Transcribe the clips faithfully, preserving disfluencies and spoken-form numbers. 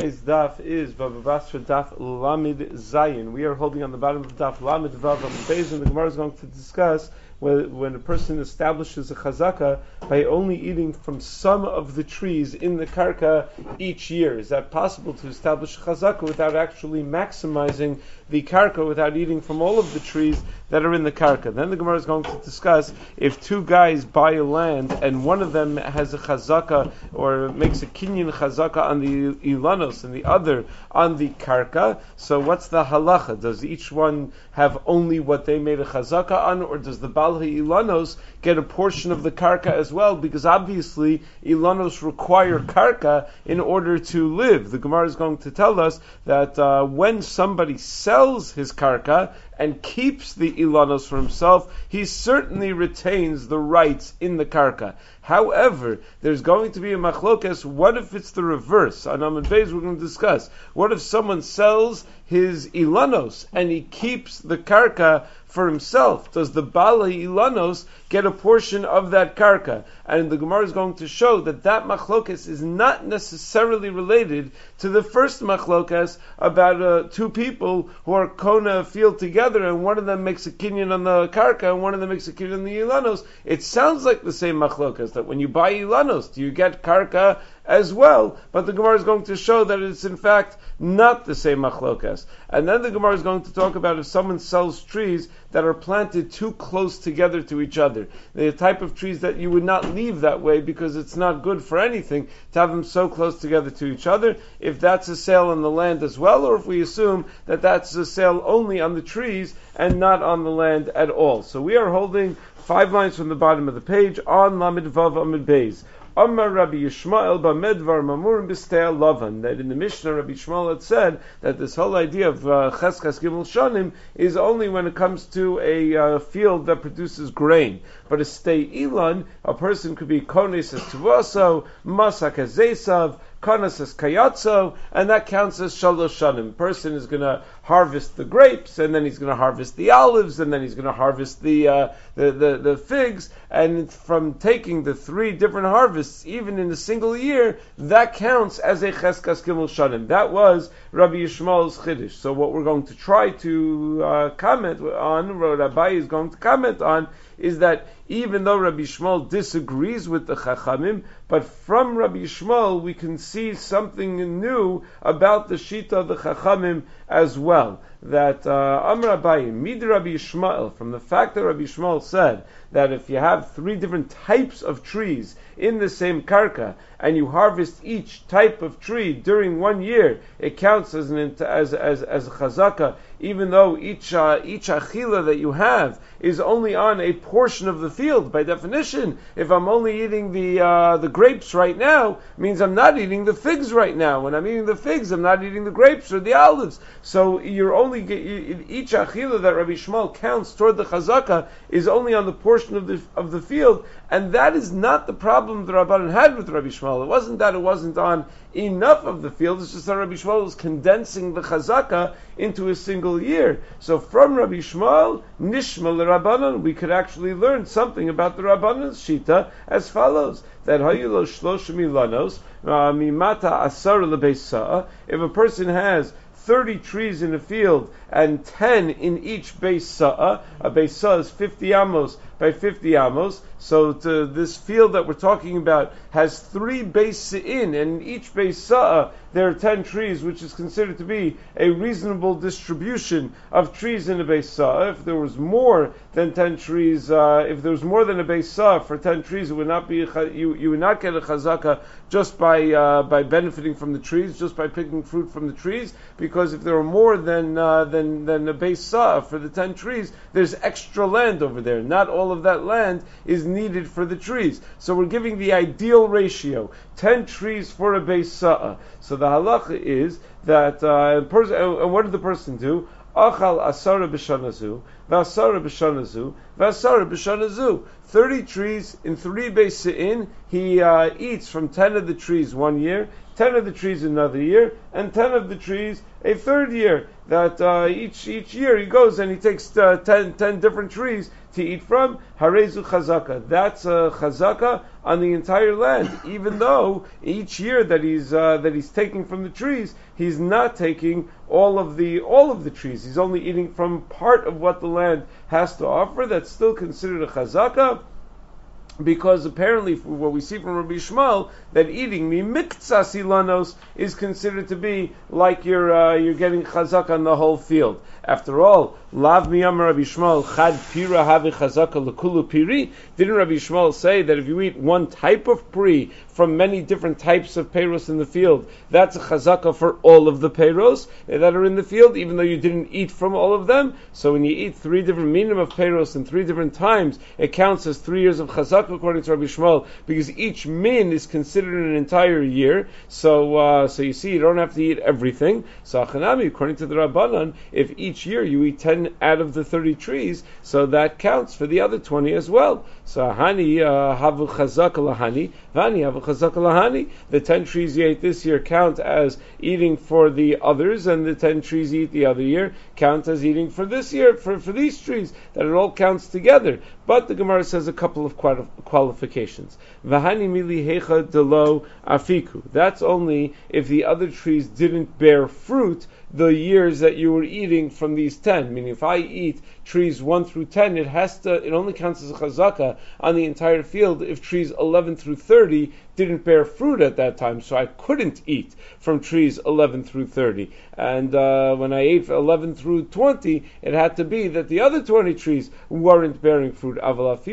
Today's daf is Bava Basra daf Lamid Zayin. We are holding on the bottom of daf Lamid Vav Amid Beis, and the Gemara is going to discuss when, when a person establishes a chazaka by only eating from some of the trees in the karka each year. Is that possible to establish a chazaka without actually maximizing the karka, without eating from all of the trees that are in the karka? Then the Gemara is going to discuss if two guys buy a land and one of them has a chazaka or makes a kinyan chazaka on the ilanos and the other on the karka. So what's the halacha? Does each one have only what they made a chazaka on, or does the bal ilanos get a portion of the karka as well? Because obviously ilanos require karka in order to live. The Gemara is going to tell us that uh, when somebody sells his karka and keeps the ilanos for himself, he certainly retains the rights in the karka. However, there's going to be a machlokes. What if it's the reverse? On Amud Beis we're going to discuss. What if someone sells his ilanos and he keeps the karka for himself? Does the bala ilanos get a portion of that karka? And the Gemara is going to show that that machlokes is not necessarily related to the first machlokes about uh, two people who are kona a field together, and one of them makes a kinyan on the karka and one of them makes a kinyan on the ilanos. It sounds like the same machlokes, that when you buy ilanos, do you get karka as well? But the Gemara is going to show that it's in fact not the same machlokas. And then the Gemara is going to talk about if someone sells trees that are planted too close together to each other. The type of trees that you would not leave that way because it's not good for anything to have them so close together to each other. If that's a sale on the land as well, or if we assume that that's a sale only on the trees and not on the land at all. So we are holding five lines from the bottom of the page on Lamed Vav Amid Beis. Amar Rabbi Yishmael b'medvar mamurim b'stei lavan. That in the Mishnah, Rabbi Yishmael had said that this whole idea of uh, cheskas gimel shanim is only when it comes to a uh, field that produces grain. But a stei ilan, a person could be kones as tuvaso, masak as zesav, kanas as kayatso, and that counts as shalosh shanim. Person is going to harvest the grapes, and then he's going to harvest the olives, and then he's going to harvest the, uh, the, the the figs, and from taking the three different harvests, even in a single year, that counts as a cheskas gimel shanim. That was Rabbi Yishmael's chiddush. So what we're going to try to uh, comment on, what Rabbi is going to comment on, is that even though Rabbi Yishmael disagrees with the Chachamim, but from Rabbi Yishmael we can see something new about the Shita of the Chachamim as well. That uh, Amar Abaye, Mid Rabbi Yishmael, from the fact that Rabbi Yishmael said that if you have three different types of trees in the same karka, and you harvest each type of tree during one year, it counts as an as as as a chazaka, even though each uh, each achila that you have is only on a portion of the field. By definition, if I'm only eating the uh, the grapes right now, it means I'm not eating the figs right now. When I'm eating the figs, I'm not eating the grapes or the olives. So you're only each achila that Rabbi Yishmael counts toward the chazaka is only on the portion of the of the field, and that is not the problem the Rabbanan had with Rabbi Yishmael. It wasn't that it wasn't on enough of the field, it's just that Rabbi Yishmael was condensing the chazaka into a single year. So from Rabbi Yishmael, Nishma l'Rabbanan, we could actually learn something about the Rabbanan's shita as follows: that hayulo shloshim ilanos mimata asar lebeisa. If a person has thirty trees in a field and ten in each beis sa'ah, a beis sa'ah is fifty amos by fifty amos, so to this field that we're talking about has three beis sa'in, and in each beis sa'ah there are ten trees, which is considered to be a reasonable distribution of trees in a beis sa'ah. If there was more than ten trees, uh, if there was more than a beis sa'ah for ten trees, it would not be a, you, you would not get a chazaka just by uh, by benefiting from the trees, just by picking fruit from the trees, because if there are more than uh, than than a beis sa'ah for the ten trees, there's extra land over there. Not all of that land is needed for the trees. So we're giving the ideal ratio, ten trees for a beis sa'ah. So the halacha is that, uh, person, and what did the person do? Achal asara b'shanazu, v'asara b'shanazu, v'asara b'shanazu. Thirty trees in three beis sa'in, he uh, eats from ten of the trees one year, ten of the trees another year, and ten of the trees a third year. That uh, each each year he goes and he takes uh, ten, ten different trees to eat from. Harezu chazaka. That's a chazaka on the entire land. Even though each year that he's uh, that he's taking from the trees, he's not taking all of the all of the trees. He's only eating from part of what the land has to offer. That's still considered a chazaka. Because apparently, what we see from Rabbi Yishmael, that eating mimiktsas ilanos is considered to be like you're uh, you're getting chazak on the whole field. After all, lav miyam Rabbi Yishmael chad pira have chazaka lekulu piri. Didn't Rabbi Yishmael say that if you eat one type of pri from many different types of peiros in the field, that's a chazaka for all of the peiros that are in the field, even though you didn't eat from all of them? So when you eat three different minim of peiros in three different times, it counts as three years of chazaka according to Rabbi Yishmael, because each min is considered an entire year. So, uh, so you see, you don't have to eat everything. So, Achanami, according to the Rabbanan, if each year you eat ten out of the thirty trees, so that counts for the other twenty as well. So, Hani havu chazaka lahani, vani havu chazaka lahani. The ten trees you ate this year count as eating for the others, and the ten trees you eat the other year count as eating for this year, for, for these trees. That it all counts together. But the Gemara says a couple of quali- qualifications. V'hani mili hecha delo afiku. That's only if the other trees didn't bear fruit the years that you were eating from these ten. Meaning, if I eat trees one through ten, it has to. It only counts as a chazaka on the entire field if trees eleven through thirty didn't bear fruit at that time. So I couldn't eat from trees eleven through thirty. And uh, when I ate eleven through twenty, it had to be that the other twenty trees weren't bearing fruit. But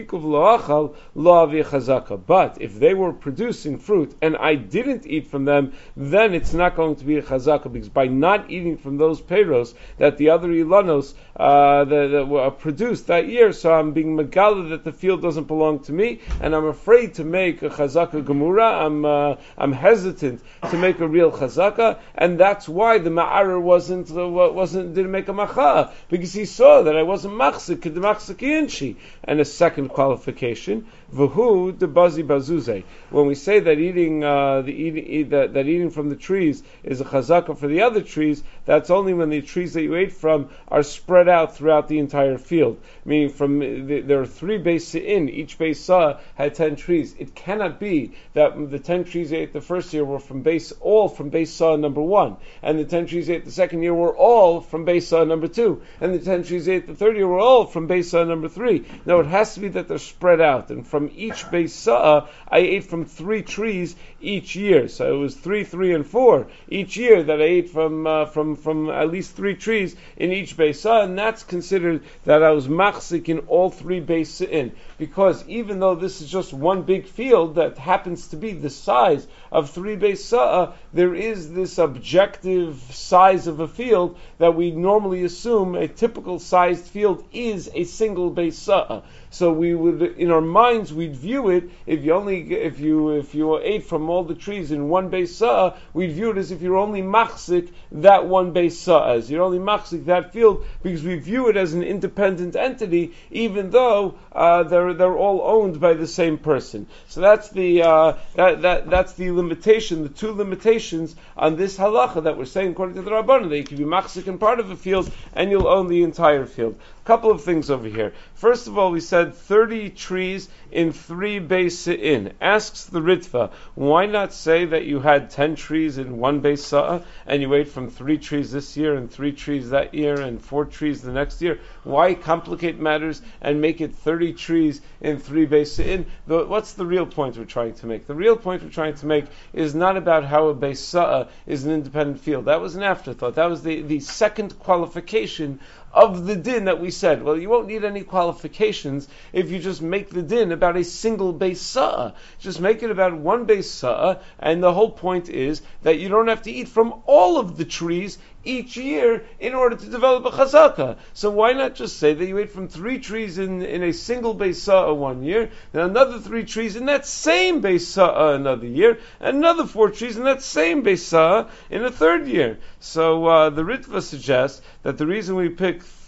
if they were producing fruit and I didn't eat from them, then it's not going to be a chazaka, because by not eating from those peiros that the other ilanos uh, that, that were produced that year, so I'm being megala that the field doesn't belong to me, and I'm afraid to make a chazaka gemura. I'm uh, I'm hesitant to make a real chazaka, and that's why the ma'arer wasn't uh, wasn't didn't make a macha, because he saw that I wasn't machzik the machzik inchi. And a second qualification, v'hu de bazi bazuze. When we say that eating uh, the eating eat, that, that eating from the trees is a chazaka for the other trees, that's only when the trees that you ate from are spread out throughout the entire field. Meaning, from the, there are three beis in each beis sa'ah had ten trees. It cannot be that the ten trees you ate the first year were from base all from beis sa'ah number one, and the ten trees you ate the second year were all from beis sa'ah number two, and the ten trees you ate the third year were all from beis sa'ah number three. No, it has to be that they're spread out, and from each beis sa'ah, I ate from three trees each year. So it was three, three, and four each year that I ate from uh, from from at least three trees in each beis sa'ah, and that's considered that I was machzik in all three beis sa'in. Because even though this is just one big field that happens to be the size of three beis sa'ah, there is this objective size of a field that we normally assume a typical sized field is a single beis sa'ah. So we would, in our minds, we'd view it, if you only, if you, if you ate from all the trees in one beis sa'ah, we'd view it as if you're only machzik that one beis sa'ah, as you're only machzik that field, because we view it as an independent entity, even though uh, they're they're all owned by the same person. So that's the uh, that that that's the limitation, the two limitations on this halacha that we're saying according to the Rabbanan, that you can be machzik in part of a field and you'll own the entire field. Couple of things over here. First of all, we said thirty trees in three beis sa'in. Asks the Ritva, why not say that you had ten trees in one beis sa'ah, and you ate from three trees this year, and three trees that year, and four trees the next year? Why complicate matters and make it thirty trees in three beis sa'in? What's the real point we're trying to make? The real point we're trying to make is not about how a beis sa'ah is an independent field. That was an afterthought. That was the, the second qualification of the din that we said. Well, you won't need any qualifications if you just make the din about a single beis sa'ah. Just make it about one beis sa'ah, and the whole point is that you don't have to eat from all of the trees each year in order to develop a chazaka. So why not just say that you ate from three trees in, in a single beis sa'ah one year, then another three trees in that same beis sa'ah another year, and another four trees in that same beis sa'ah in a third year. So uh, the Ritva suggests that the reason we pick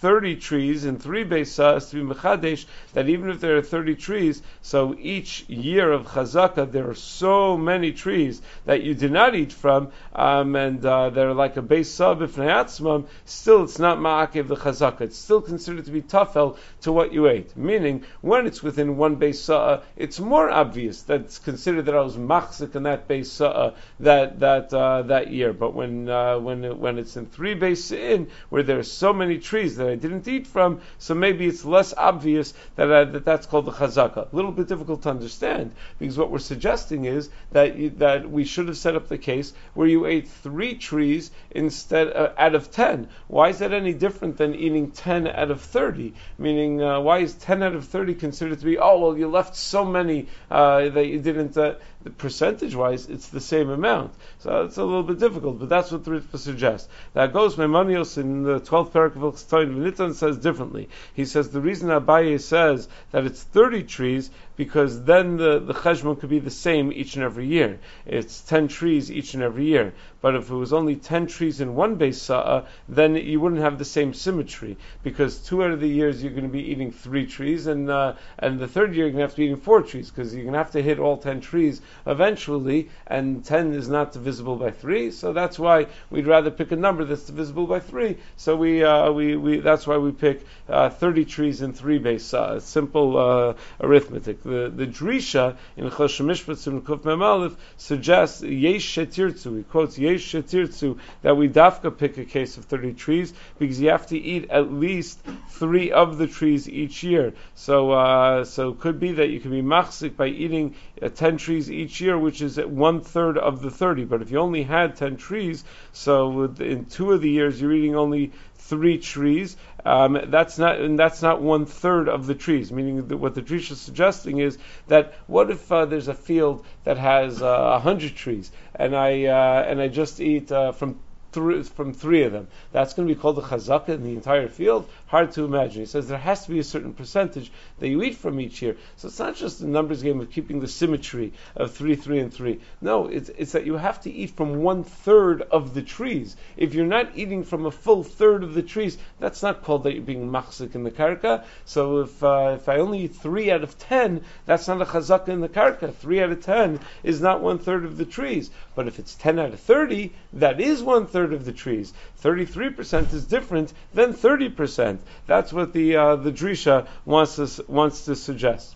thirty trees in three Beis Sa'as to be mechadesh, that even if there are thirty trees, so each year of chazaka there are so many trees that you did not eat from, um, and uh, they're like a Beis Sa'ah b'fnei atzmam, still it's not ma'akev the chazaka. It's still considered to be tafel to what you ate. Meaning, when it's within one Beis Sa'ah, it's more obvious that it's considered that I was machzik in that Beis Sa'ah that that uh, that year. But when uh, when when it's in three Beis Sa'in, where there are so many trees that I didn't eat from, so maybe it's less obvious that uh, that that's called the chazaka. A little bit difficult to understand, because what we're suggesting is that you, that we should have set up the case where you ate three trees instead uh, out of ten. Why is that any different than eating ten out of thirty? Meaning, uh, why is ten out of thirty considered to be, oh, well, you left so many uh, that you didn't, uh, percentage-wise, it's the same amount. So it's a little bit difficult, but that's what the Ritva suggests. That goes, Maimonios in the twelfth parak of Hilchos Toyin V'Nitan says differently. He says the reason Abaye says that it's thirty trees, because then the, the cheshbon could be the same each and every year. It's ten trees each and every year. But if it was only ten trees in one Beis Sa'ah, then you wouldn't have the same symmetry, because two out of the years you're going to be eating three trees, and uh, and the third year you're going to have to be eating four trees, because you're going to have to hit all ten trees eventually, and ten is not divisible by three, so that's why we'd rather pick a number that's divisible by three. So we uh, we, we that's why we pick uh, thirty trees in three Beis Sa'ah. Simple uh, arithmetic. The the Drisha in Choshen Mishpat and Kuf Mem Aleph suggests Yesh Shetirtzu. He quotes Yesh Shetirtzu that we dafka pick a case of thirty trees, because you have to eat at least three of the trees each year. So uh, so it could be that you can be machzik by eating uh, ten trees each year, which is one third of the thirty. But if you only had ten trees, so in two of the years you're eating only three trees. Um, that's not, and that's not one third of the trees. Meaning that what the Drisha is suggesting is that what if uh, there's a field that has uh, a hundred trees, and I uh, and I just eat uh, from. Three, from three of them. That's going to be called a chazaka in the entire field? Hard to imagine. He says there has to be a certain percentage that you eat from each year. So it's not just a numbers game of keeping the symmetry of three, three, and three. No, it's, it's that you have to eat from one third of the trees. If you're not eating from a full third of the trees, that's not called that you're being machzik in the karka. So if uh, if I only eat three out of ten, that's not a chazaka in the karka. Three out of ten is not one third of the trees. But if it's ten out of thirty, that is one third of the trees. thirty-three percent is different than thirty percent. That's what the uh, the Drisha wants to, wants to suggest.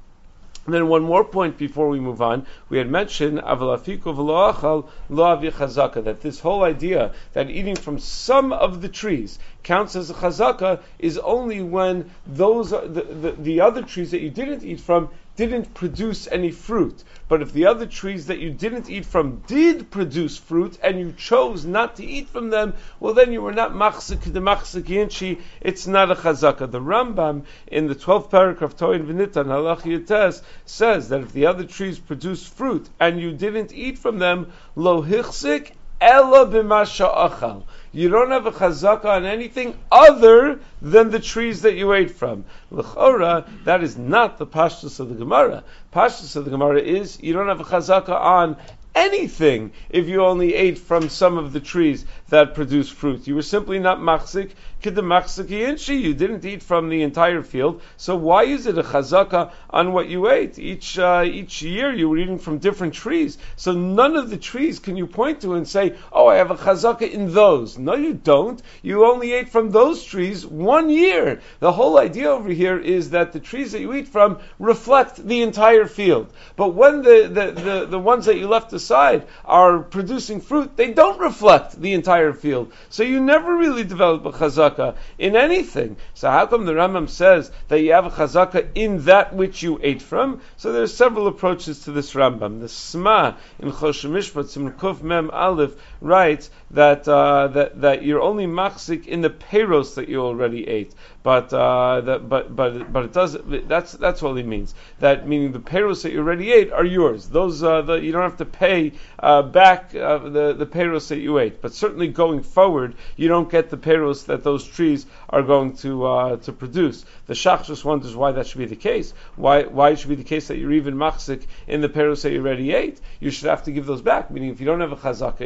And then one more point before we move on. We had mentioned avalafiku v'lo achal lo avi chazaka, that this whole idea that eating from some of the trees counts as a chazaka is only when those are, the, the, the other trees that you didn't eat from didn't produce any fruit. But if the other trees that you didn't eat from did produce fruit and you chose not to eat from them, well then you were not machzik the machzik yinchi, it's not a chazaka. The Rambam in the twelfth paragraph Toyin V'Nitan Halach Yates says that if the other trees produce fruit and you didn't eat from them, lo hichzik ela b'masha achal. You don't have a chazaka on anything other than the trees that you ate from. L'chora, that is not the pashtus of the Gemara. Pashtus of the Gemara is you don't have a chazaka on anything if you only ate from some of the trees that produce fruit. You were simply not machzik, kid the machziki inchi. You didn't eat from the entire field. So why is it a chazaka on what you ate? Each uh, each year you were eating from different trees. So none of the trees can you point to and say, oh, I have a chazaka in those. No, you don't. You only ate from those trees one year. The whole idea over here is that the trees that you eat from reflect the entire field. But when the, the, the, the ones that you left aside are producing fruit, they don't reflect the entire field. So you never really develop a chazaka in anything. So how come the Rambam says that you have a chazaka in that which you ate from? So there's several approaches to this Rambam. The Sma in Choshen Mishpat Siman Kuf Mem Aleph writes that uh, that that you're only machzik in the peiros that you already ate. But uh, that, but but but it does. That's that's all he means. That meaning the peiros that you already ate are yours. Those uh, the, you don't have to pay uh, back uh, the the peiros that you ate. But certainly going forward, you don't get the peiros that those trees are going to uh, to produce. The Shach just wonders why that should be the case. Why why it should be the case that you're even machzik in the peiros that you already ate? You should have to give those back. Meaning, if you don't have a chazaka in it,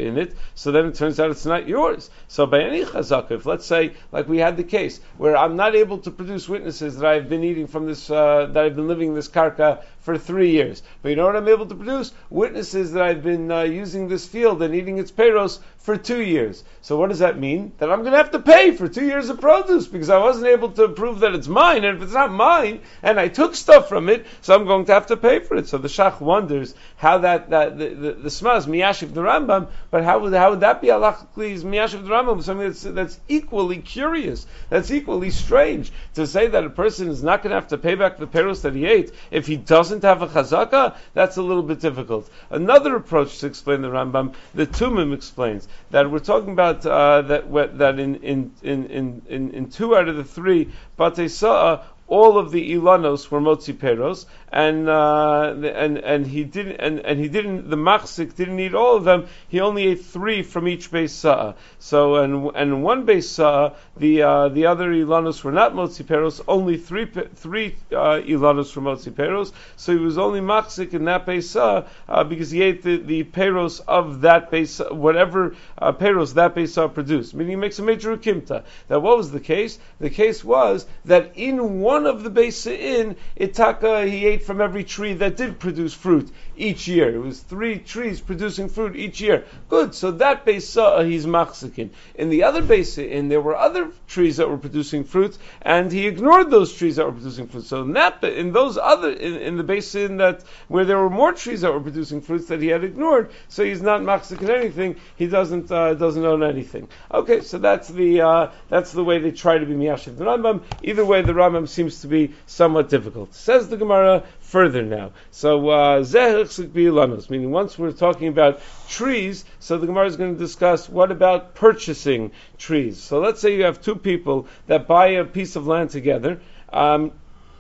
so then it turns out it's not yours. So by any chazaka, if let's say, like we had the case, where I'm not able to produce witnesses that I've been eating from this, uh, that I've been living in this karka for three years. But you know what I'm able to produce? Witnesses that I've been uh, using this field and eating its peros for two years. So what does that mean? That I'm going to have to pay for two years of produce because I wasn't able to prove that it's mine. And if it's not mine, and I took stuff from it, so I'm going to have to pay for it. So the Shach wonders how that, that the, the, the Sma is miyashiv the Rambam, but how would, how would that be halachically is miyashiv the Rambam? Something that's, that's equally curious, that's equally strange. To say that a person is not going to have to pay back the peros that he ate if he doesn't have a chazaka, that's a little bit difficult. Another approach to explain the Rambam, the Tumim explains that we're talking about uh, that that in in, in in in two out of the three Batei Sa'ah, all of the ilanos were motzi peros, and uh, and and he didn't and, and he didn't the machzik didn't eat all of them. He only ate three from each beis sa'ah. So and and one beis sa'ah, the uh, the other ilanos were not motzi peros. Only three three uh, ilanos were motzi peros. So he was only machzik in that beis sa'ah uh, because he ate the, the peros of that beis, whatever uh, peros that beis sa'ah produced. Meaning he makes a major ukimta. That what was the case? The case was that in one of the beis sa'in, itaka he ate from every tree that did produce fruit each year. It was three trees producing fruit each year. Good. So that beis sa'ah he's machzikin. In the other beis sa'in, there were other trees that were producing fruit, and he ignored those trees that were producing fruit. So in that, in those other, in, in the beis sa'in that where there were more trees that were producing fruits that he had ignored, so he's not machzikin anything. He doesn't uh, doesn't own anything. Okay, so that's the uh, that's the way they try to be miyashiv the Rambam. Either way, the Rambam seems to be somewhat difficult. Says the Gemara further now. So zeh hichzik bi'ilanos, meaning once we're talking about trees, so the Gemara is going to discuss what about purchasing trees. So let's say you have two people that buy a piece of land together. Um,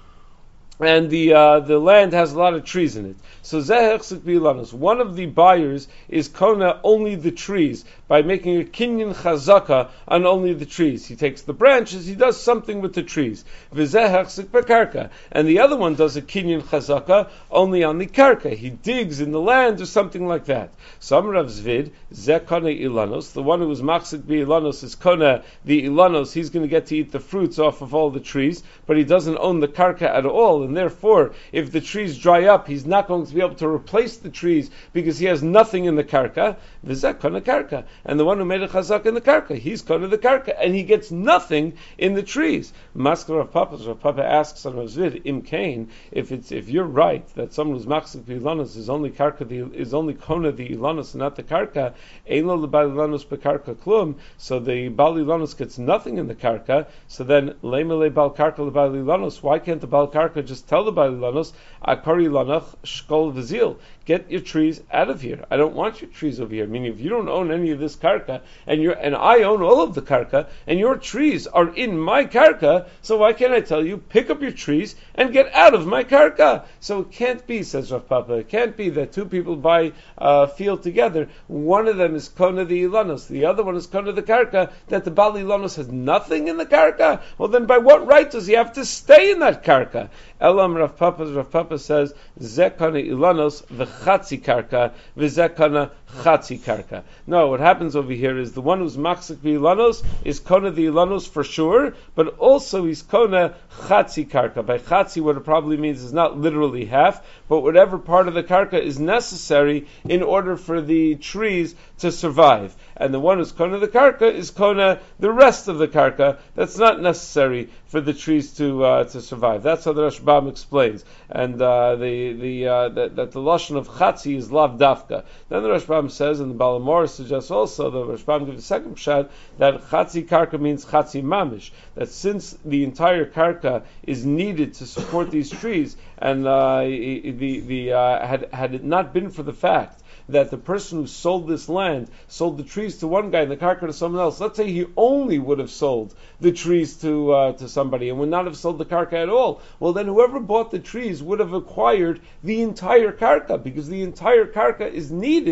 and the uh, the land has a lot of trees in it. So zeh bi'ilanos. One of the buyers is kona only the trees by making a kinyan chazaka on only the trees. He takes the branches, he does something with the trees. V'zeh bekarka. And the other one does a kinyan chazaka only on the karka. He digs in the land or something like that. So Amrav Zvid, zeh kona ilanos. The one who was machzik bi'ilanos is kona the ilanos. He's going to get to eat the fruits off of all the trees, but he doesn't own the karka at all. And therefore, if the trees dry up, he's not going to be able to replace the trees because he has nothing in the karka. V'zeh kona karka. And the one who made a chazak in the karka, he's kona the karka, and he gets nothing in the trees. Maskar Rav Papa, Rav Papa asks on Razvid, Im Kain, if it's if you're right that someone who's machzik b'ilanos is only karka the, is only kona the ilanos and not the karka, eino lebal ilanos bekarka klum. So the bal ilanos gets nothing in the karka. So then leimele bal karka lebal ilanos. Why can't the bal karka just tell the bal ilanos akari lanach shkol v'zil? Get your trees out of here. I don't want your trees over here. Meaning, if you don't own any of this karka, and you and I own all of the karka, and your trees are in my karka, so why can't I tell you, pick up your trees and get out of my karka? So it can't be, says Rav Papa, it can't be that two people buy a field together. One of them is kona the ilanos, the other one is kona the karka, that the bal ilanos has nothing in the karka. Well, then by what right does he have to stay in that karka? Elam Rav Papa, Rav Papa says, zeh kona ilanos v'chatzi karka v'zeh kona chatzi karka. No, what happens over here is the one who's machzik b'ilanos is kona the ilanos for sure, but also he's kona chatzi karka. By chatzi, what it probably means is not literally half, but whatever part of the karka is necessary in order for the trees to survive. And the one who's kona the karka is kona the rest of the karka that's not necessary for the trees to uh, to survive. That's how the Rashbam explains, and uh, the the uh, that, that the lashon of chatzi is lav dafka. Then the Rashbam says, and the Balamor suggests also, the Rashbam gives a second pshat that chatzi karka means chatzi mamish. That since the entire karka is needed to support these trees, and uh, the the uh, had had it not been for the fact that the person who sold this land sold the trees to one guy and the karka to someone else. Let's say he only would have sold the trees to uh, to somebody and would not have sold the karka at all. Well, then whoever bought the trees would have acquired the entire karka, because the entire karka is needed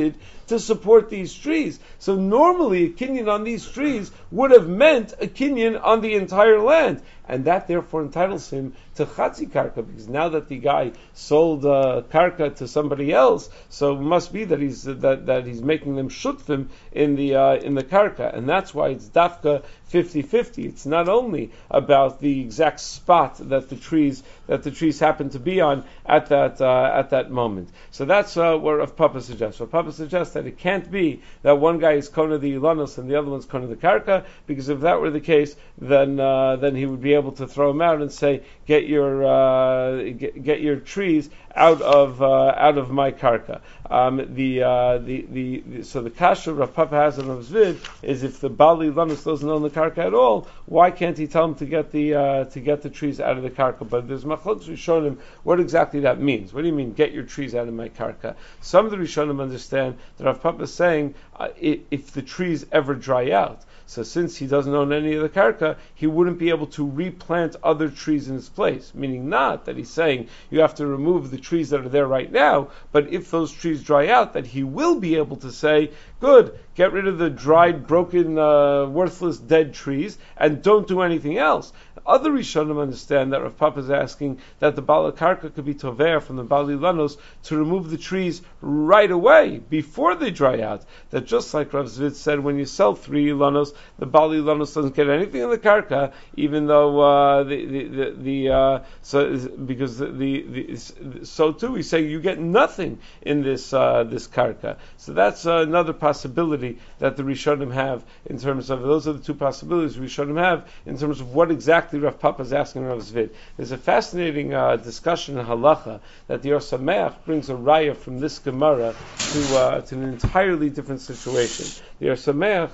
to support these trees. So normally a kinyan on these trees would have meant a kinyan on the entire land. And that therefore entitles him to chatzi karka, because now that the guy sold uh, karka to somebody else, so it must be that he's uh, that, that he's making them shutfim in the uh, in the karka, and that's why it's dafka fifty-fifty. It's not only about the exact spot that the trees that the trees happen to be on at that uh, at that moment. So that's uh, what Rav Papa suggests. Rav Papa suggests that it can't be that one guy is kona the ilanos and the other one's kona the karka, because if that were the case, then uh, then he would be able to throw him out and say, get your uh, get, get your trees out of uh, out of my karka. Um, the, uh, the, the the so the kasha Rav Papa has on Rav Zvid is, if the bali lanus doesn't own the karka at all, why can't he tell him to get the uh, to get the trees out of the karka? But there's machlokes rishonim what exactly that means. What do you mean, get your trees out of my karka? Some of the rishonim understand that Rav Papa is saying uh, if, if the trees ever dry out. So since he doesn't own any of the karka, he wouldn't be able to replant other trees in its place. Meaning not that he's saying you have to remove the trees that are there right now, but if those trees dry out, that he will be able to say, good, get rid of the dried, broken, uh, worthless, dead trees, and don't do anything else. Other Rishonim understand that Rav Papa is asking that the Bala Karka could be tover from the Bali Lanos to remove the trees right away, before they dry out. That just like Rav Zvid said, when you sell three Lanos, the Bali Lanos doesn't get anything in the Karka, even though uh, the the, the, the uh, so because the, the, the so too he's saying you get nothing in this uh, this Karka. So that's uh, another possibility that the Rishonim have in terms of, those are the two possibilities Rishonim have in terms of what exactly Rav Papa is asking Rav Zvid. There's a fascinating uh, discussion in Halacha that the Or Sameach brings a raya from this Gemara to uh, to an entirely different situation. The Or Sameach,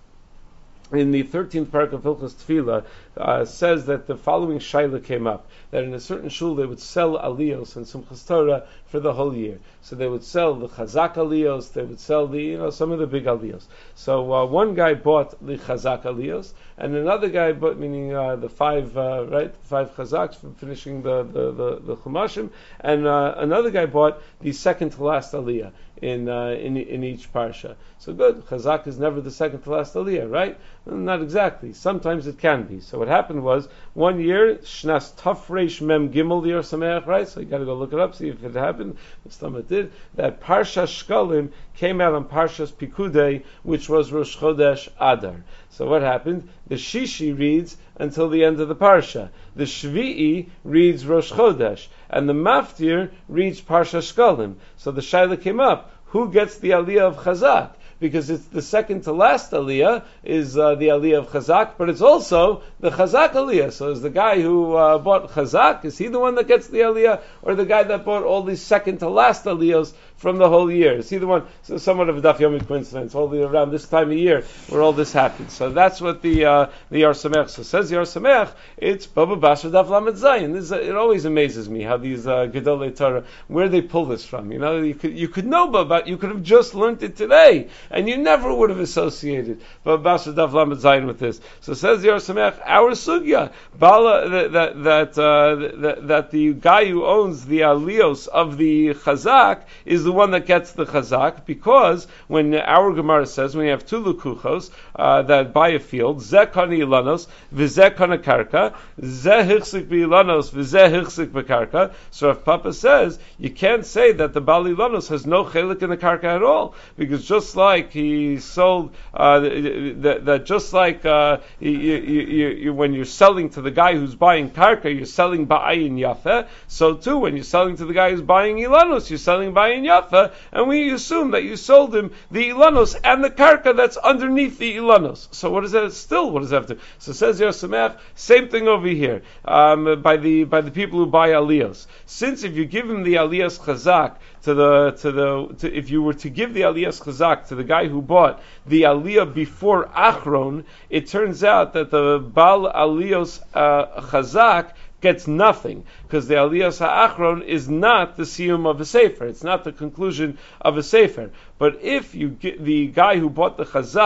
in the thirteenth parak of Hilchos Tefillah, uh, says that the following shaila came up, that in a certain shul they would sell aliyos and Simchas Torah for the whole year. So they would sell the chazak aliyos, they would sell the, you know, some of the big aliyos. So uh, one guy bought the chazak aliyos, and another guy bought, meaning uh, the five, uh, right, five chazaks for finishing the the the, the chumashim, and uh, another guy bought the second to last aliyah in uh, in in each parsha. So good, chazak is never the second to last aliyah, right? Not exactly. Sometimes it can be. So what happened was, one year, Shnas Tafresh Mem Gimel the Or Sameach, right? So you got to go look it up, see if it happened. It did. That Parsha Shkalim came out on Parshas Pikudei, which was Rosh Chodesh Adar. So what happened? The Shishi reads until the end of the Parsha. The Shvi'i reads Rosh Chodesh. And the Maftir reads Parsha Shkalim. So the Shaila came up. Who gets the Aliyah of Chazak? Because it's the second to last aliyah is uh, the aliyah of chazak, but it's also the chazak aliyah. So is the guy who uh, bought chazak, is he the one that gets the aliyah, or the guy that bought all these second to last aliyahs from the whole year? Is he the one? So somewhat of a daf yomi coincidence, all the, around this time of year where all this happens. So that's what the uh, the Or Sameach. So says the Or Sameach, it's Baba Basra daf lamed zayin. This, uh, it always amazes me how these uh, Gedolei Torah, where they pull this from. You know, you could you could know about, you could have just learned it today, and you never would have associated Baba Basra daf lamed zayin with this. So says the Or Sameach, our sugya, Bala, that that that, uh, that that the guy who owns the aliyos of the chazak is the one that gets the chazak, because when our Gemara says, when you have two lukuchos uh, that buy a field, zeh kana ilanos v'zeh kana karka, zeh hichsik b'ilanos v'zeh hichsik b'karka. So if Papa says you can't say that the bali ilanos has no chelik in the karka at all, because just like he sold uh, that, that just like uh, you, you, you, you, when you're selling to the guy who's buying karka, you're selling ba'ayin yafeh. So too, when you're selling to the guy who's buying ilanos, you're selling ba'ayin yafeh, and we assume that you sold him the ilanos and the karka that's underneath the ilanos. So what does that still? What does that have to? So says Or Sameach, same thing over here um, by the by the people who buy aliyos. Since if you give him the aliyas chazak to the to the to, if you were to give the aliyas chazak to the guy who bought the aliyah before achron, it turns out that the bal aliyos uh, chazak gets nothing, because the aliyas ha'achron is not the siyum of a sefer. It's not the conclusion of a sefer. But if you get the guy who bought the chazak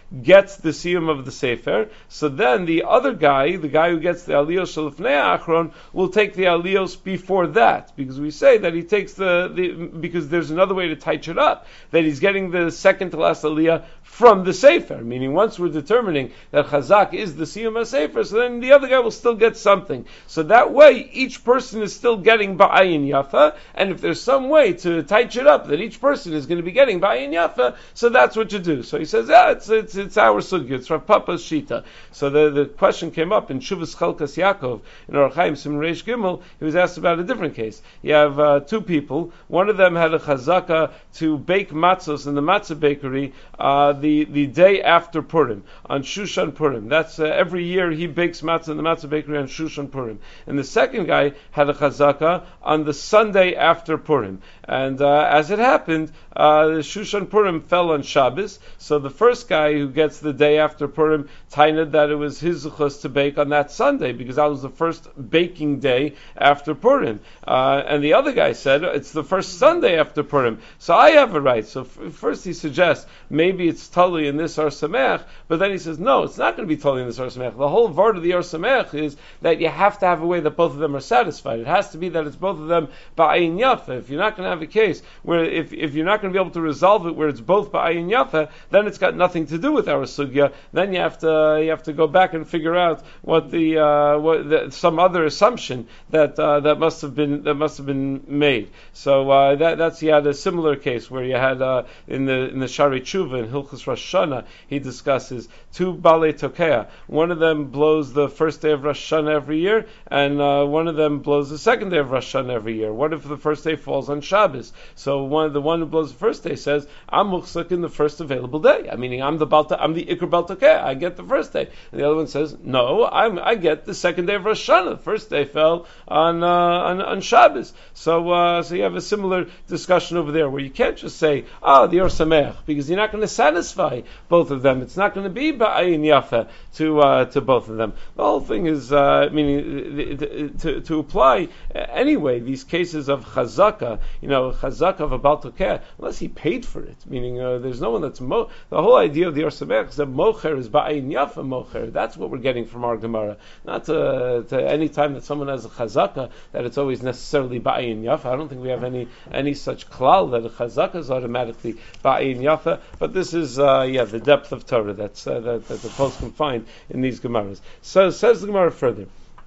gets the siyum of the sefer, so then the other guy, the guy who gets the aliyos shalifnei achron, will take the aliyos before that, because we say that he takes the, the because there's another way to touch it up, that he's getting the second to last aliyah from the sefer, meaning once we're determining that chazak is the siyum sefer, so then the other guy will still get something. So that way, each person is still getting ba'ayin yafa, and if there's some way to touch it up that each person is going to be getting ba'ayin yafa, so that's what you do. So he says, yeah, it's it's, it's our sugya, it's Rav Papa's shita. So the, the question came up in Shuvas Chalkas Yaakov in Orach Chaim Siman Reish Gimel. He was asked about a different case. You have uh, two people. One of them had a chazaka to bake matzos in the matzah bakery uh, the the day after Purim on Shushan Purim. That's uh, every year he bakes matzah in the matzah bakery on Shushan Purim. And the second guy had a chazaka on the Sunday after Purim. And uh, as it happened, uh, Shushan Purim fell on Shabbos. So the first guy who gets the day after Purim tained that it was his zuchus to bake on that Sunday because that was the first baking day after Purim. Uh, and the other guy said it's the first Sunday after Purim, so I have a right. So f- first he suggests maybe it's totally in this Or Sameach, but then he says no, it's not going to be totally in this Or Sameach. The whole word of the Or Sameach is that you have to have a way that both of them are satisfied. It has to be that it's both of them ba'ayin yafa. If you're not going to have a case where if, if you're not going to be able to resolve it where it's both ba'ayin yafa, then it's got nothing to do with our sugya. Then you have to you have to go back and figure out what the uh, what the, some other assumption that uh, that must have been that must have been made. So uh, that that's you had a similar case where you had uh, in the in the Shari Tshuva in Hilchos Rosh Hashanah he discusses two balei tokea. One of them blows the first day of Rosh Hashanah every year, and uh, one of them blows the second day of Rosh Hashanah every year. What if the first day falls on Shabbos? So one the one who blows the first day says I'm muchsek in the first available day. I mean I'm the balta, I'm the ikr bal tokea. I get the first day. And the other one says no, I'm I get the second day of Rosh Hashanah. The first day fell on uh, on, on Shabbos. So uh, so you have a similar discussion over there where you can't just say ah the Or Sameach because you're not going to satisfy both of them. It's not going to be ba'ayin yafa to uh, to both of them. The whole thing is uh, meaning to to apply uh, anyway these cases of chazaka, you know, chazaka of a bal tokeh, unless he paid for it. Meaning uh, there's no one that's mo. The whole idea of the Or Sameach is that mocher is ba'ayin yafa mocher. That's what we're getting from our Gemara. Not to, to any time that someone has a chazaka that it's always necessarily ba'ayin yafa. I don't think we have any any such klal that a chazaka is automatically ba'ayin yafa. But this is uh, yeah the depth of Torah that's uh, that, that the post can find in these Gemaras. So says the Gemara further.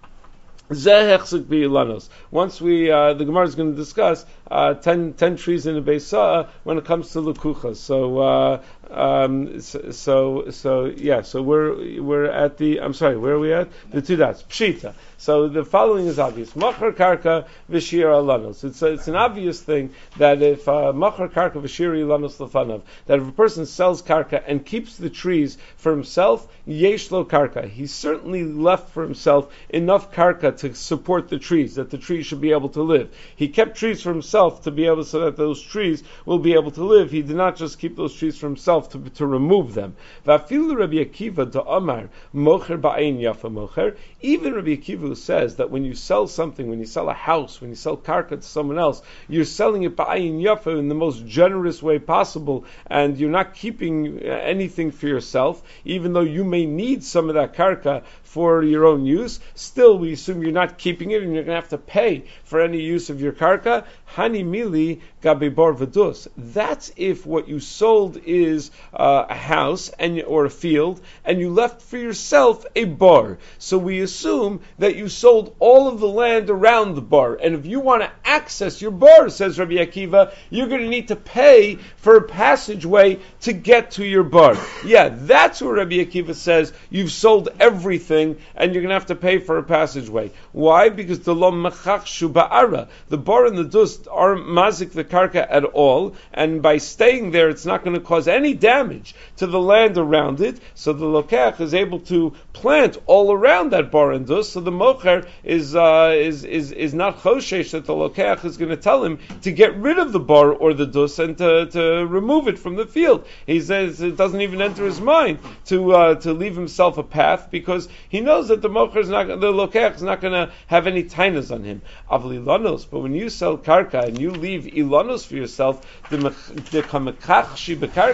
Once we, uh, the Gemara is going to discuss uh, ten, ten trees in the Beis when it comes to Lukucha. So, uh, um, so, so, so, yeah. So we're we're at the. I'm sorry. Where are we at? The two dots. Pshita. So the following is obvious. Machar karka v'shir alanos. It's a, it's an obvious thing that if uh, machar karka v'shir alanos lefanav, that if a person sells karka and keeps the trees for himself, yesh lo karka. He certainly left for himself enough karka to support the trees, that the trees should be able to live. He kept trees for himself to be able so that those trees will be able to live. He did not just keep those trees for himself to, to remove them. V'afilu Rabbi Akiva to Amar mocher ba'ayin yafa mocher. Even Rabbi Akiva says that when you sell something, when you sell a house, when you sell karka to someone else, you're selling it ba'ayin yafa in the most generous way possible, and you're not keeping anything for yourself, even though you may need some of that karka for your own use. Still, we assume you're not keeping it, and you're going to have to pay for any use of your karka. Hani mili gabi bar v'dus. That's if what you sold is uh, a house and or a field, and you left for yourself a bar. So we assume that you sold all of the land around the bar, and if you want to access your bar, says Rabbi Akiva, you're going to need to pay for a passageway to get to your bar. Yeah, that's where Rabbi Akiva says you've sold everything, and you're going to have to pay for a passageway. Why? Because the lo mechach shuba'ara, the bar and the dust aren't mazik the karka at all, and by staying there, it's not going to cause any damage to the land around it. So the lokach is able to plant all around that bar and dust. So the mocher is uh, is is is not choshesh that the lokach is going to tell him to get rid of the bar or the dust and to, to remove it from the field. He says it doesn't even enter his mind to uh, to leave himself a path because he knows that the mocher is not, the lokach is not going to have any tainas on him. Avli lanos, but when you sell karka and you leave ilanos for yourself, the kamekach shi bekarka,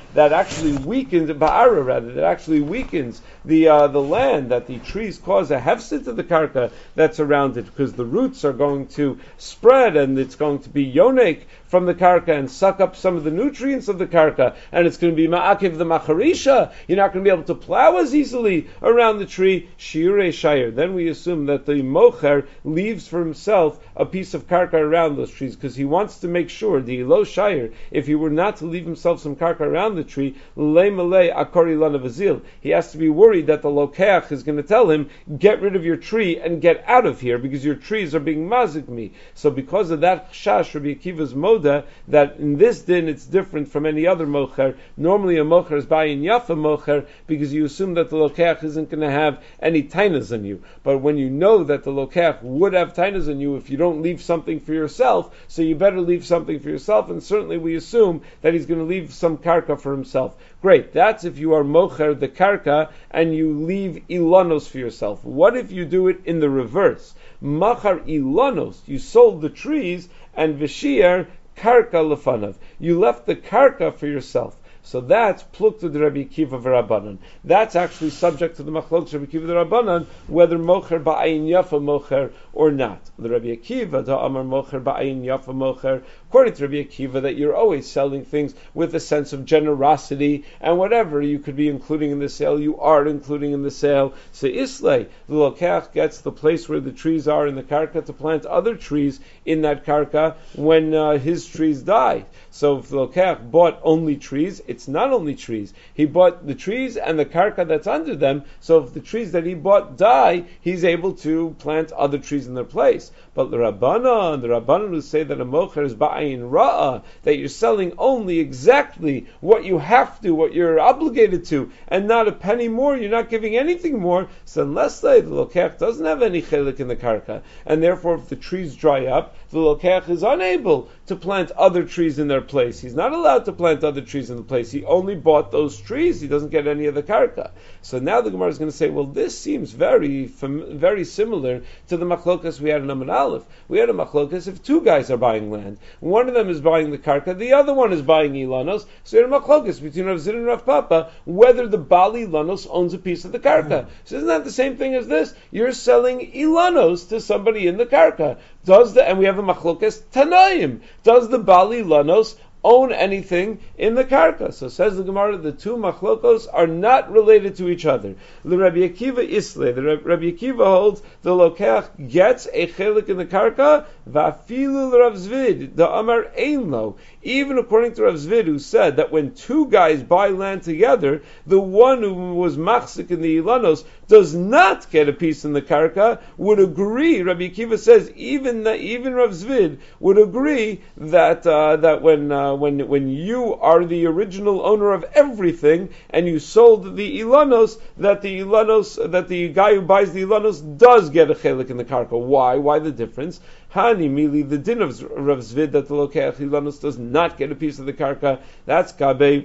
that actually weakens ba'ara rather that actually weakens the uh, the land, that the trees cause a hefset to the karka that's around it, because the roots are going to spread and it's going to be yonek from the karka and suck up some of the nutrients of the karka, and it's going to be ma'akiv the macharisha. You're not going to be able to plow as easily around the tree. Shiurei shayir. Then we assume that the mocher leaves for himself a piece of karka around those trees, because he wants to make sure, the ilo shayir, if he were not to leave himself some karka around the tree, le malei akori lana vazil, he has to be worried that the lokeach is going to tell him, get rid of your tree and get out of here, because your trees are being mazik me. So because of that chash, Rabbi Akiva's moda, that in this din it's different from any other mocher. Normally a mocher is buying yafa mocher, because you assume that the lokeach isn't going to have any tainas on you. But when you know that the lokeach would have tainas on you if you don't leave something for yourself, so you better leave something for yourself, and certainly we assume that he's going to leave some karka for himself. Great, that's if you are mocher the karka and you leave ilanos for yourself. What if you do it in the reverse? Machar ilanos, you sold the trees, and v'shir karka lefanav, you left the karka for yourself. So that's plukta de Rabbi Akiva v'Rabbanan. That's actually subject to the machlokes Rabbi Akiva v'Rabbanan, whether mocher ba'ayin yafa mocher or not. The Rabbi Akiva, the Amar mocher ba'ayin yafa mocher, according to Rabbi Akiva, that you're always selling things with a sense of generosity, and whatever you could be including in the sale, you are including in the sale. So Islay, the lokeach gets the place where the trees are in the karka to plant other trees in that karka when uh, his trees die. So if the lokeach bought only trees, it's not only trees. He bought the trees and the karka that's under them, so if the trees that he bought die, he's able to plant other trees in their place. But the Rabbanan, the Rabbanan who say that a mocher is ba'ayin ra'ah, that you're selling only exactly what you have to, what you're obligated to, and not a penny more, you're not giving anything more, so unless the lokeach doesn't have any chelik in the karka, and therefore if the trees dry up, the lokeach is unable to plant other trees in their place. He's not allowed to plant other trees in the place. He only bought those trees. He doesn't get any of the karka. So now the Gemara is going to say, well, this seems very very similar to the machlokas we had in Amud Aleph. We had a machlokas if two guys are buying land. One of them is buying the karka, the other one is buying ilanos. So you had a machlokas between Rav Zid and Rav Papa whether the Bali ilanos owns a piece of the karka. So isn't that the same thing as this? You're selling ilanos to somebody in the karka. Does the and we have a machlokas Tanaim. Does the Bali ilanos own anything in the karka? So says the Gemara, the two machlokos are not related to each other. The Rabbi Akiva Isle, the Rabbi Akiva holds the lokeach gets a chelik in the karka, vafilu Rav Zvid, the Amar Einlo. Even according to Rav Zvid, who said that when two guys buy land together, the one who was machzik in the ilanos does not get a piece in the karka, would agree. Rabbi Akiva says even that even Rav Zvid would agree that uh, that when uh, when when you are the original owner of everything and you sold the ilanos, that the ilanos that the guy who buys the ilanos does get a chelik in the karka. Why? Why the difference? Hani mili, the din of Rav Zvid that the lokeach ilanos does not get a piece of the karka. That's kabe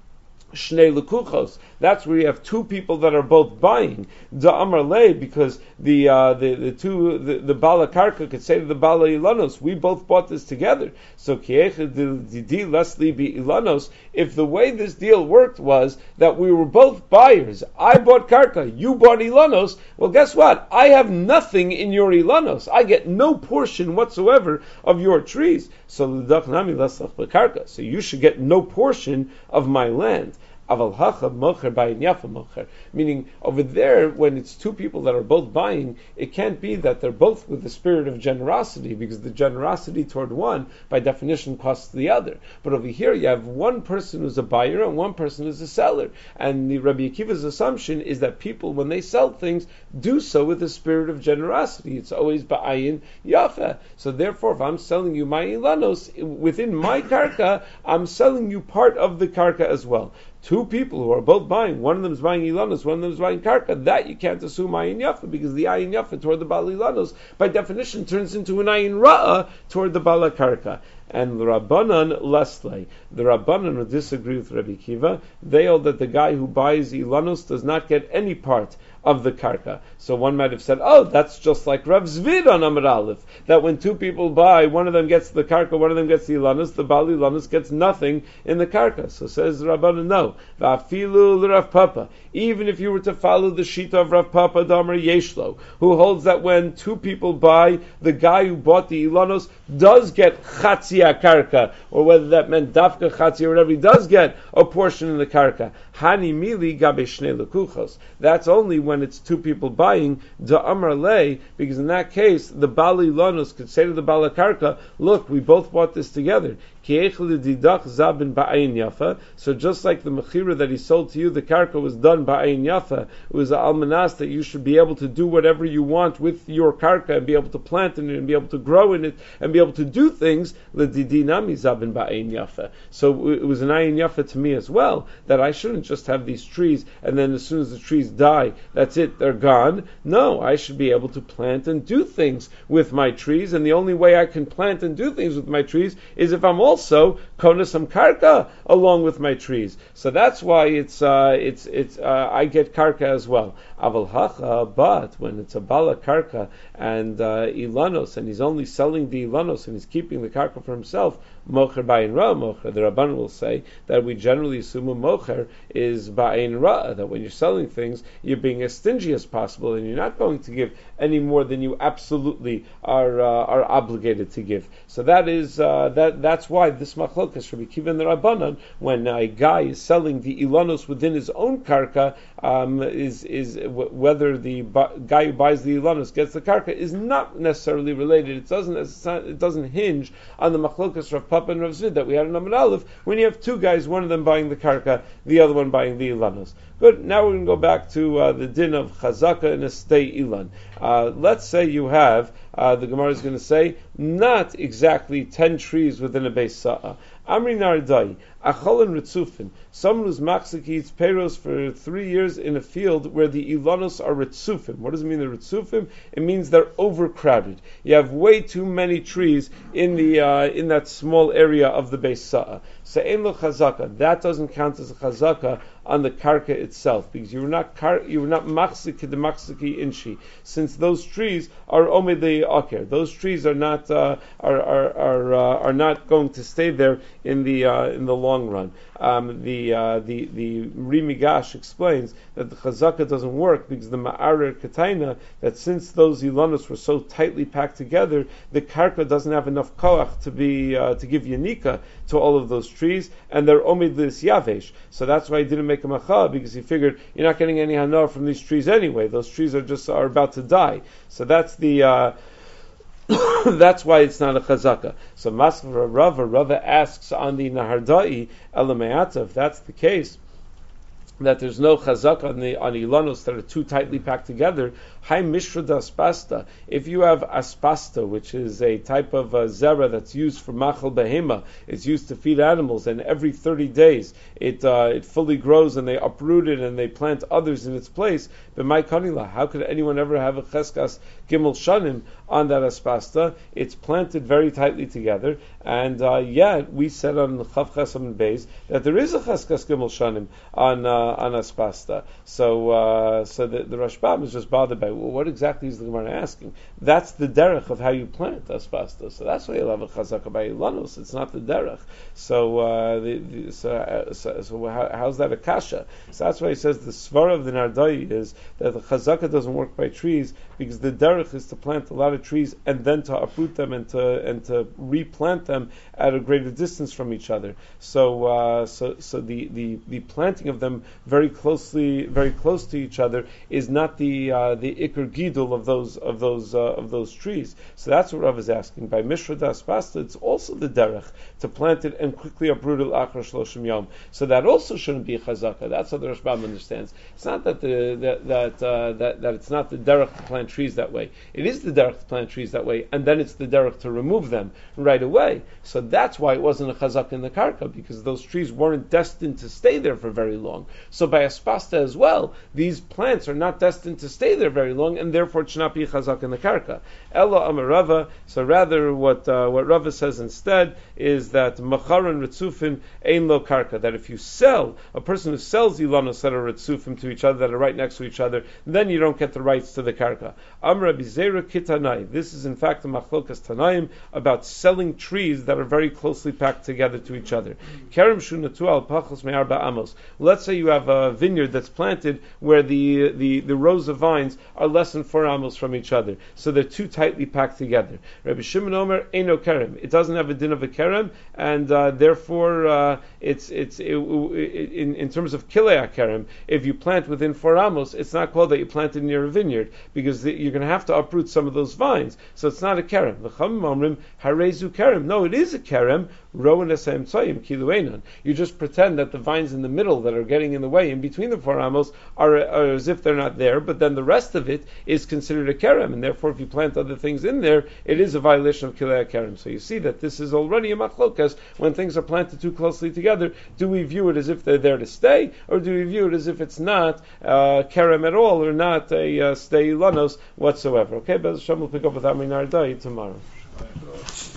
shnei lekuchos. That's where you have two people that are both buying. Da amar le, because the uh, the the two the, the bala karka could say to the bala ilanos, we both bought this together. So kiech di lesli bi ilanos. If the way this deal worked was that we were both buyers, I bought karka, you bought ilanos. Well, guess what? I have nothing in your ilanos. I get no portion whatsoever of your trees. So l'dachnami leslach b'karka. So you should get no portion of my land. Aval hacha mocher ba'in yafa mocher. Meaning, over there, when it's two people that are both buying, it can't be that they're both with the spirit of generosity, because the generosity toward one, by definition, costs the other. But over here, you have one person who's a buyer and one person who's a seller. And the Rabbi Akiva's assumption is that people, when they sell things, do so with the spirit of generosity. It's always ba'ayin yafa. So therefore, if I'm selling you my ilanos, within my karka, I'm selling you part of the karka as well. Two people who are both buying, one of them is buying ilanos, one of them is buying karka, that you can't assume ayin yafa, because the ayin yafa toward the bal ilanos, by definition, turns into an ayin ra'ah toward the bala karka. and the Rabbanan Lesle. The Rabbanan who disagree with Rabbi Kiva, they hold that the guy who buys Ilanus does not get any part of the karka. So one might have said, oh, that's just like Rav Zvid on Amar Aleph, that when two people buy, one of them gets the karka, one of them gets the Ilanus, the Baal Ilanus gets nothing in the karka. So says the Rabbanan, no. Va'afilu l'Rav Papa. Even if you were to follow the shita of Rav Papa Damar Yeshlo, who holds that when two people buy, the guy who bought the Ilanus does get chatzia karka, or whether that meant dafka chatzia or whatever, he does get a portion in the karka. Hani mili gabe shnei lekuchos. That's only when it's two people buying da amar lei, because in that case the bali lanus could say to the bala karka, look, we both bought this together. So just like the mechira that he sold to you, the karka was done ba'ayin yafa. It was an almanas that you should be able to do whatever you want with your karka and be able to plant in it and be able to grow in it and be able to do things. So it was an ayin yafa to me as well, that I shouldn't just have these trees and then as soon as the trees die, that's it, they're gone. No, I should be able to plant and do things with my trees, and the only way I can plant and do things with my trees is if I'm all also kona some karka along with my trees. So that's why it's uh, it's it's uh, I get karka as well. Aval hacha, but when it's a bala karka and uh, ilanos, and he's only selling the ilanos and he's keeping the karka for himself, mocher ba'in ra mocher. The Rabban will say that we generally assume a mocher is ba'in ra, that when you're selling things, you're being as stingy as possible and you're not going to give any more than you absolutely are uh, are obligated to give. So that is uh, that that's why this machlokas Rabbi Kiva and the Rabbanan, when a guy is selling the ilanos within his own karka, um, is is w- whether the bu- guy who buys the ilanos gets the karka is not necessarily related. It doesn't it doesn't hinge on the machlokas Rav Papa and Rav Zvid that we had in Amud Aleph, when you have two guys, one of them buying the karka, the other one buying the ilanos. Good. Now we're going to go back to uh, the din of chazaka and a stay ilan. Uh, let's say you have, uh, the Gemara is going to say, not exactly ten trees within a beis sa'a. Amri nardai, achol and ritzufin. Someone who's machzik eats peros for three years in a field where the ilanos are ritzufim. What does it mean, the ritzufim? It means they're overcrowded. You have way too many trees in the uh, in that small area of the beis sa'a. So ein lo chazaka. That doesn't count as a chazaka on the karka itself, because you were not kar- you were not machzik the machziki inshi, since those trees are omidei aker. Those trees are not uh, are are are, uh, are not going to stay there in the uh, in the long run. Um, the uh, the the Rimigash explains that the chazaka doesn't work because the ma'arer kataina, that since those ilanos were so tightly packed together, the karka doesn't have enough koach to be uh, to give yanika to all of those trees, and they're omid lis yavesh. So that's why he didn't make a macha, because he figured you're not getting any hanor from these trees anyway. Those trees are just are about to die. So that's the. Uh, That's why it's not a chazaka. So Masra Rava, Rava asks on the Nahardai Elameata, if that's the case, that there's no chazaka on the on ilanos that are too tightly packed together. Hai mishra aspasta. If you have aspasta, which is a type of uh, zera that's used for machal behema, it's used to feed animals, and every thirty days it uh, it fully grows and they uproot it and they plant others in its place. But my kanila, how could anyone ever have a cheskas gimel shanim on that aspasta? It's planted very tightly together, and uh, yet we said on the chav chesam beis that there is a cheskas gimel shanim on uh, on aspasta. So uh, so the, the Rashbam is just bothered by, well, what exactly is the Gemara asking? That's the derech of how you plant aspasta. So that's why you'll have a chazaka by ilanos. It's not the derech. So uh, the, the, so, uh, so, so how, how's that a kasha? So that's why he says the svara of the Nardai is that the chazaka doesn't work by trees, because the derech is to plant a lot of trees and then to uproot them and to and to replant them at a greater distance from each other. So uh, so so the, the, the planting of them very closely very close to each other is not the uh, the ikar gidul of those of those uh, of those trees. So that's what Rav is asking. By mishra das pasta, it's also the derech to plant it and quickly uproot it achar shloshim yom. So that also shouldn't be a chazaka. That's how the Rashbam understands. It's not that the that that, uh, that that it's not the derech to plant trees that way. It is the derech to plant trees that way, and then it's the derech to remove them right away. So that's why it wasn't a chazaka in the karka, because those trees weren't destined to stay there for very long. So by aspasta as well, these plants are not destined to stay there very long, and therefore it should not be chazak in the karka. Ella amarava. So rather, what uh, what Rava says instead is that macharon ritzufin ein lo karka. That if you sell a person who sells ilanos that are ritzufim to each other, that are right next to each other, then you don't get the rights to the karka. Amra bizera kitanai. This is in fact a machlokas tanaim about selling trees that are very closely packed together to each other. Kerem shunatu al pachos me'arba amos. Let's say you have a vineyard that's planted where the, the, the rows of vines are less than four amos from each other, so they're too tightly packed together. Rabbi Shimon Omer eino kerem. It doesn't have a din of a kerem, and uh, therefore uh, it's it's it, it, in in terms of kilei kerem. If you plant within four amos, it's not called that you planted near a vineyard, because the, you're going to have to uproot some of those vines. So it's not a kerem. V'chamim omrim harezu kerem. No, it is a kerem. Rowan esem tzayim kiluenon. You just pretend that the vines in the middle that are getting in the way, in between the four amos, are, are as if they're not there. But then the rest of it is considered a kerem, and therefore, if you plant other things in there, it is a violation of kilei kerem. So you see that this is already a machlokas. When things are planted too closely together, do we view it as if they're there to stay, or do we view it as if it's not uh, kerem at all, or not a uh, stay lanos whatsoever? Okay, Bez Hashem will pick up with Amri Nardai tomorrow.